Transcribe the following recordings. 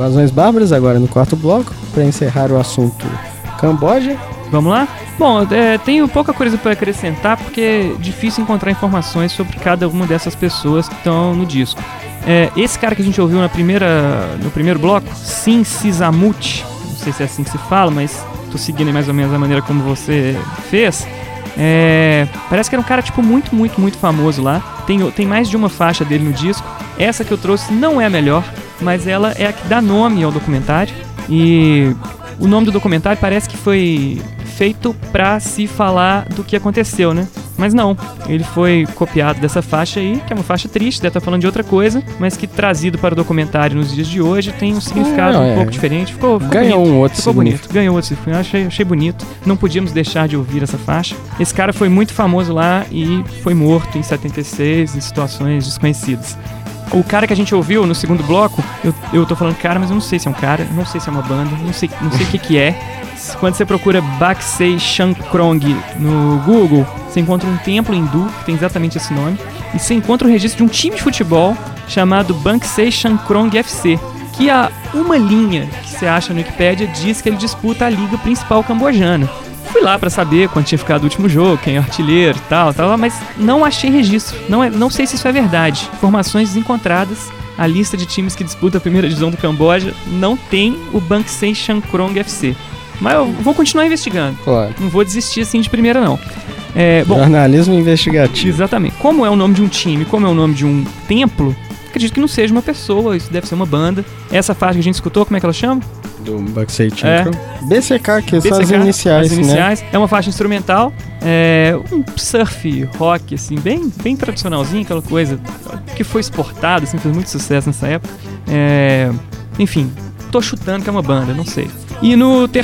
Invasões Bárbaras, agora no quarto bloco, para encerrar o assunto Camboja. Vamos lá? Bom, tenho pouca coisa para acrescentar, porque é difícil encontrar informações sobre cada uma dessas pessoas que estão no disco. Esse cara que a gente ouviu no primeiro bloco, Sin Sisamut, não sei se é assim que se fala, mas tô seguindo mais ou menos a maneira como você fez. Parece que era um cara tipo muito, muito, muito famoso lá. Tem mais de uma faixa dele no disco. Essa que eu trouxe não é a melhor, mas ela é a que dá nome ao documentário. E o nome do documentário parece que foi feito pra se falar do que aconteceu, né? Mas não, ele foi copiado dessa faixa aí, que é uma faixa triste, deve estar falando de outra coisa, mas que trazido para o documentário nos dias de hoje tem um significado um pouco diferente. Ficou ganhou bonito, um outro ficou bonito, ganhou outro significado, achei bonito. Não podíamos deixar de ouvir essa faixa. Esse cara foi muito famoso lá e foi morto em 76 em situações desconhecidas. O cara que a gente ouviu no segundo bloco, eu tô falando cara, mas eu não sei se é um cara, não sei se é uma banda, não sei o que é. Quando você procura Baksay Shankrong no Google, você encontra um templo hindu que tem exatamente esse nome, e você encontra o registro de um time de futebol chamado Baksay Shankrong FC, que há uma linha que você acha no Wikipedia diz que ele disputa a liga principal cambojana. Fui lá pra saber quando tinha ficado o último jogo, quem é artilheiro e tal, mas não achei registro. Não sei se isso é verdade. Informações desencontradas. A lista de times que disputam a primeira divisão do Camboja não tem o Baksay Shankrong FC. Mas eu vou continuar investigando. Claro. Não vou desistir assim de primeira, não. Bom, jornalismo investigativo. Exatamente. Como é o nome de um time, como é o nome de um templo, acredito que não seja uma pessoa, isso deve ser uma banda. Essa faixa que a gente escutou, como é que ela chama? Do Baksay Shankrong. BCK, que são as iniciais, né? É uma faixa instrumental, um surf rock, assim, bem tradicionalzinho, aquela coisa que foi exportada, assim, fez muito sucesso nessa época. Enfim, tô chutando que é uma banda, não sei. E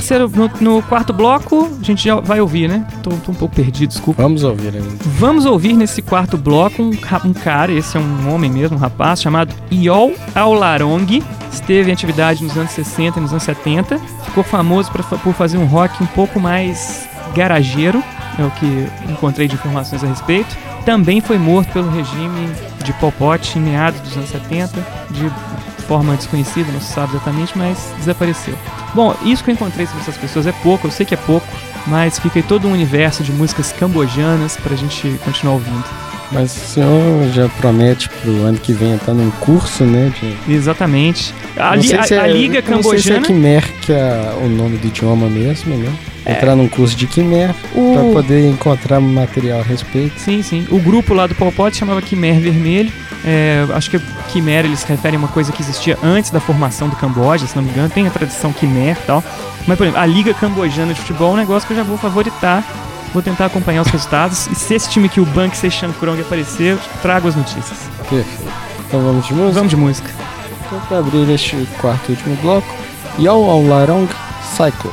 no quarto bloco, a gente já vai ouvir, né? Tô um pouco perdido, desculpa. Vamos ouvir ainda. Vamos ouvir nesse quarto bloco um cara, esse é um homem mesmo, um rapaz, chamado Yol Aularong. Esteve em atividade nos anos 60 e nos anos 70. Ficou famoso por fazer um rock um pouco mais garageiro, é o que encontrei de informações a respeito. Também foi morto pelo regime de Pol Pot em meados dos anos 70, de forma desconhecida, não se sabe exatamente, mas desapareceu. Bom, isso que eu encontrei sobre essas pessoas é pouco, eu sei que é pouco, mas fica aí todo um universo de músicas cambojanas pra gente continuar ouvindo. Mas o senhor já promete pro ano que vem entrar num curso, né? Exatamente. A Liga Cambojana... Não sei se é Khmer que é o nome do idioma mesmo, né? Entrar num curso de Khmer pra poder encontrar material a respeito. Sim. O grupo lá do Pol Pot chamava Khmer Vermelho. Acho que Khmer eles se referem a uma coisa que existia antes da formação do Camboja, se não me engano. Tem a tradição Khmer e tal. Mas, por exemplo, a Liga Cambojana de Futebol é um negócio que eu já vou favoritar. Vou tentar acompanhar os resultados. E se esse time que o Baksay Shankrong aparecer, eu trago as notícias. Perfeito. Então vamos de música? Vamos de música. Então, para abrir este quarto e último bloco, Yol Aularong, Cycle.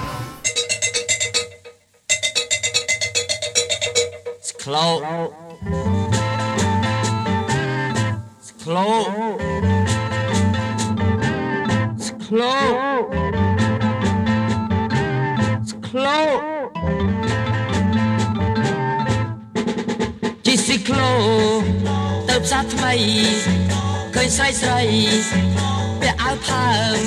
Close. Chỉ xì clô tập sát mày khơi say say bé áo phàm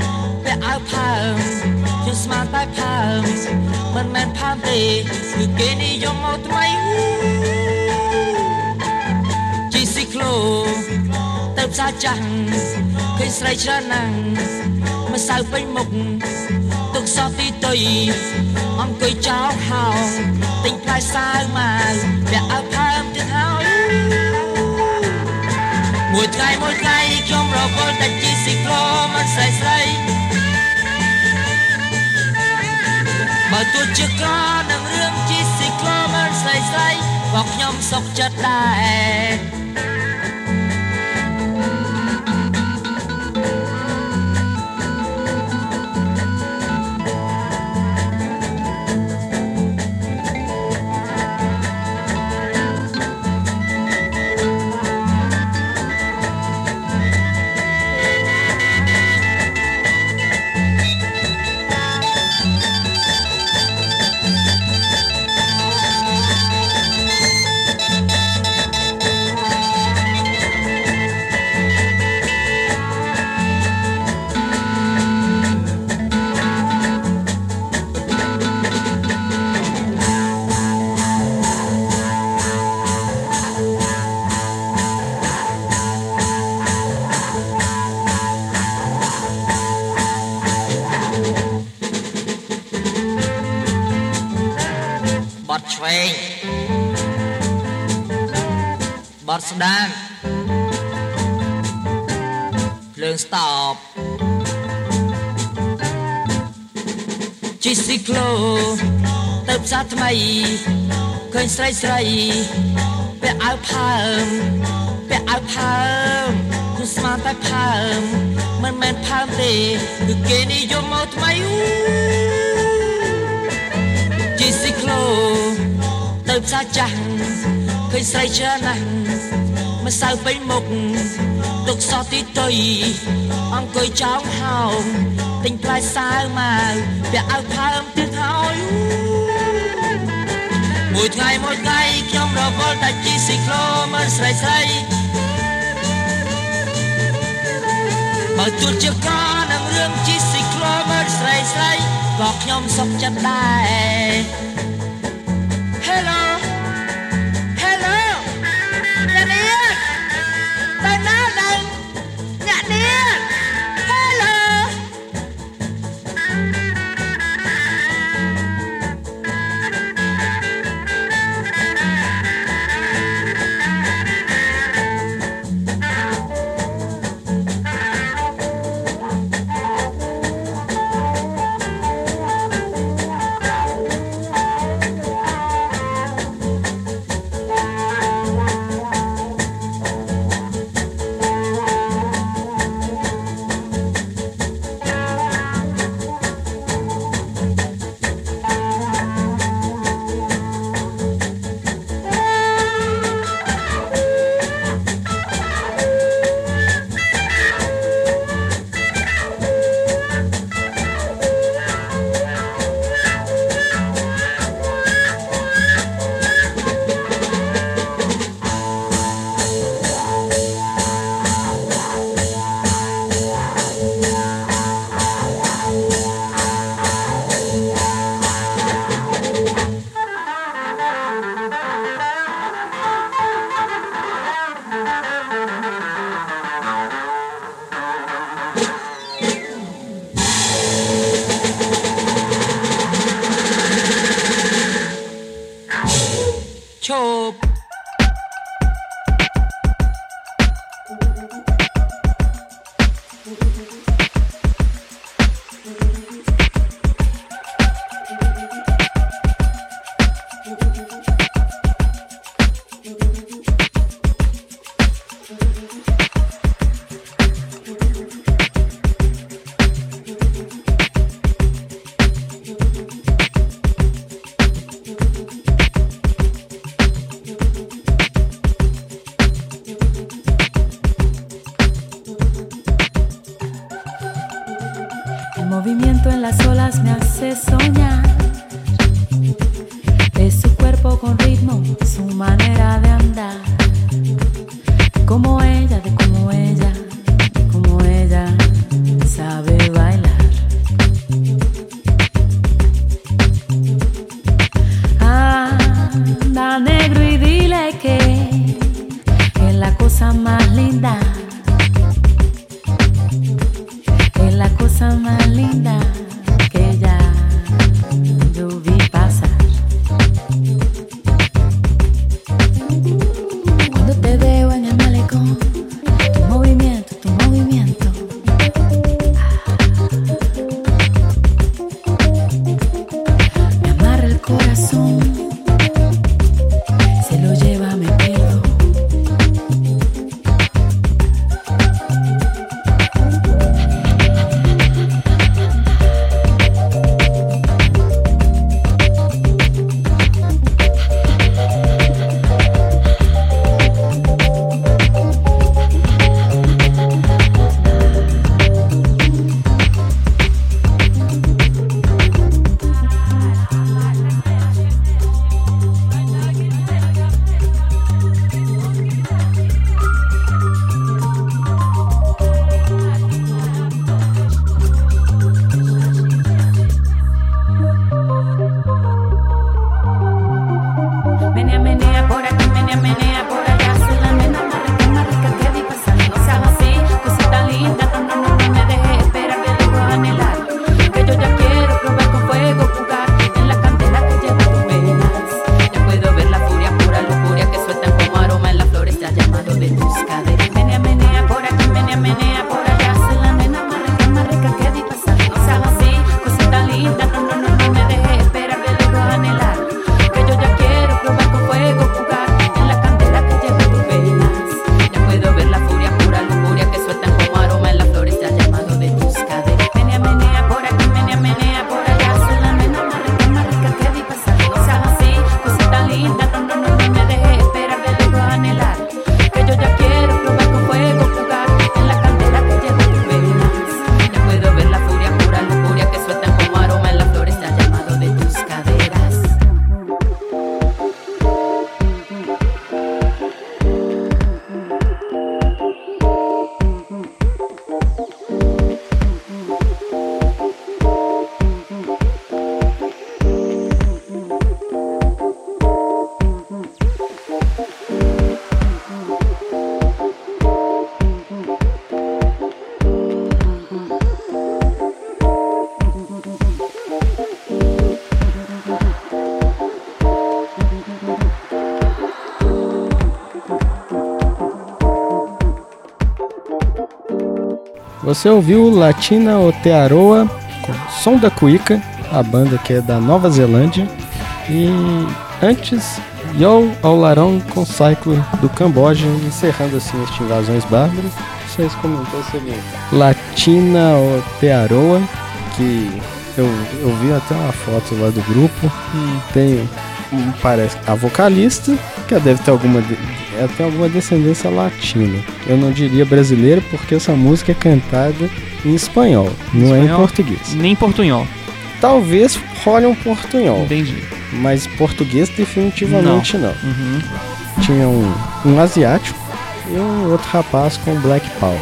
chú smart tai phàm mình men phàm tê cứ kê ni yom một mày chỉ xì clô tập sát chẳng khơi say ra nàng mà sao bay mục tục sao tí tùy ông cười cháu hào tình phai sao mà bé áo phàm tiếng hào một ngày trong rò bò ta chỉ xì clô mà say mà tôi chưa có nằm rương chỉ xì clô mà say bọc nhom sọc chất đài ឆ្វេងបត់ស្ដាំភ្លើងស្តបជីស៊ីក្លូទៅផ្សារថ្មីឃើញស្រីស្រីពាក់អាវផើមពាក់អាវផើមគឺស្មានតែផើមមិនមែនផើមទេគឺគេនិយមមកថ្មីជីស៊ីក្លូទៅផ្សារចាស់ឃើញស្រីច្រើនណាស់ម្សៅពេញមុខទុកសោះទីទុយអង្គុយចោលហោមទិញផ្លែសាវមកពាក់អាវផើមទៀតហើយមួយថ្ងៃខ្ញុំរវល់តែជីស៊ីក្លូមើលស្រីស្រីបើជួលជាកនឹងរឿងជីស៊ីក្លូមើលស្រីស្រីក៏ខ្ញុំសុខចិត្តដែរ Hello Hello អ្នកនេះទៅណាដល់អ្នកនេះ Hello Chộp movimiento en las olas me hace soñar. Es su cuerpo con ritmo, su manera de andar. Como ella, de como ella, de como ella sabe bailar. Anda negro y dile que es la cosa más linda. Es la cosa más linda que ya yo vi pasar. Cuando te veo en el malecón, tu movimiento me amarra el corazón, se lo lleva, me pierdo. tus caderas. Menea, menea por aquí, menea por allá. Se la nena más rica que vi pasar. No seas así, cosita linda, no me dejes esperar, de lejos anhelar. Que yo ya quiero probar con fuego, jugar en la candela que lleva tus venas. Ya puedo ver la furia, pura lujuria que sueltan como aroma en las flores, ya llamado de tus caderas. Menea por aquí, menea por allá. Se la nena más rica que vi pasar. No seas así, cosita linda, no me dejes esperar, de lejos anhelar. Que yo ya quiero probar con fuego, jugar en la candela que lleva tus venas. Ya puedo ver la furia, pura lujuria que sueltan como aroma en las flores, ya llamado de tus caderas. Você ouviu Latina o Te Aroa com Som da Cuíca, a banda que é da Nova Zelândia. E antes, Yo ao Larão com Cyclone do Camboja, encerrando assim este Invasões Bárbaras. Vocês comentou sobre Latina o Te Aroa, que eu vi até uma foto lá do grupo. Tem, parece, a vocalista, que deve ter alguma descendência latina. Eu não diria brasileira, porque essa música é cantada em espanhol, não é em português. Nem em portunhol. Talvez role um portunhol. Entendi. Mas português definitivamente não. Uhum. Tinha um asiático e um outro rapaz com Black Power.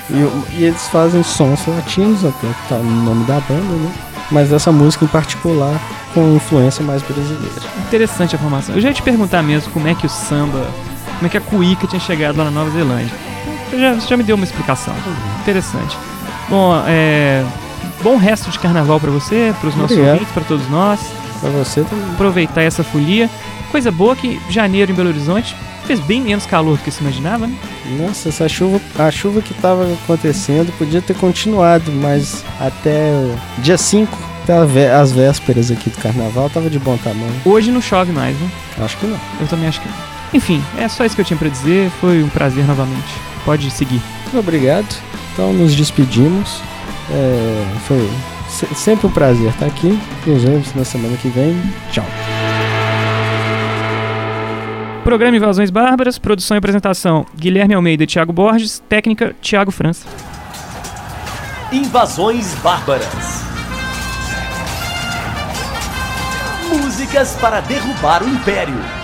E eles fazem sons latinos, até que tá no nome da banda, né? Mas essa música em particular com influência mais brasileira. Interessante a formação. Eu já ia te perguntar mesmo como é que o samba, como é que a cuíca tinha chegado lá na Nova Zelândia. Você já me deu uma explicação. Interessante. Bom, bom resto de carnaval pra você, pros nossos ouvintes, pra todos nós. Pra você também. Aproveitar essa folia. Coisa boa que janeiro em Belo Horizonte fez bem menos calor do que se imaginava, né? Nossa, a chuva que tava acontecendo podia ter continuado, mas até dia 5, até as vésperas aqui do carnaval, tava de bom tamanho. Hoje não chove mais, né? Acho que não. Eu também acho que não. Enfim, é só isso que eu tinha pra dizer. Foi um prazer novamente. Pode seguir. Muito obrigado. Então nos despedimos. Foi sempre um prazer estar aqui. Nos vemos na semana que vem. Tchau. Programa Invasões Bárbaras, produção e apresentação Guilherme Almeida e Thiago Borges, técnica Thiago França. Invasões Bárbaras. Músicas para derrubar o Império.